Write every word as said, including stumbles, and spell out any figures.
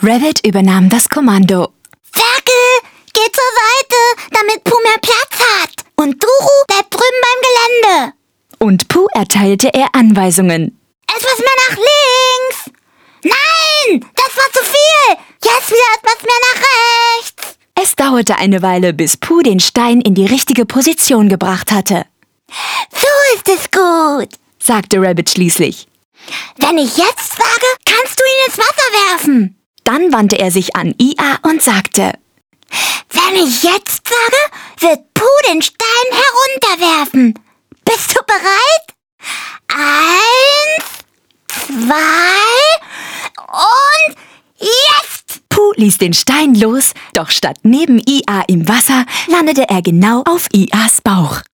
Rabbit übernahm das Kommando. Ferkel, geh zur Seite, damit Puh mehr Platz hat. Und Duru bleibt drüben beim Gelände. Und Puh erteilte er Anweisungen. Etwas mehr nach links. Nein, das war zu viel. Jetzt wieder etwas mehr nach rechts. Es dauerte eine Weile, bis Puh den Stein in die richtige Position gebracht hatte. So ist es gut, sagte Rabbit schließlich. Wenn ich jetzt sage, kannst du ihn ins Wasser werfen. Dann wandte er sich an I A und sagte: Wenn ich jetzt sage, wird Puh den Stein herunterwerfen. Bist du bereit? Eins, zwei und jetzt! Puh ließ den Stein los, doch statt neben I A im Wasser landete er genau auf I As Bauch.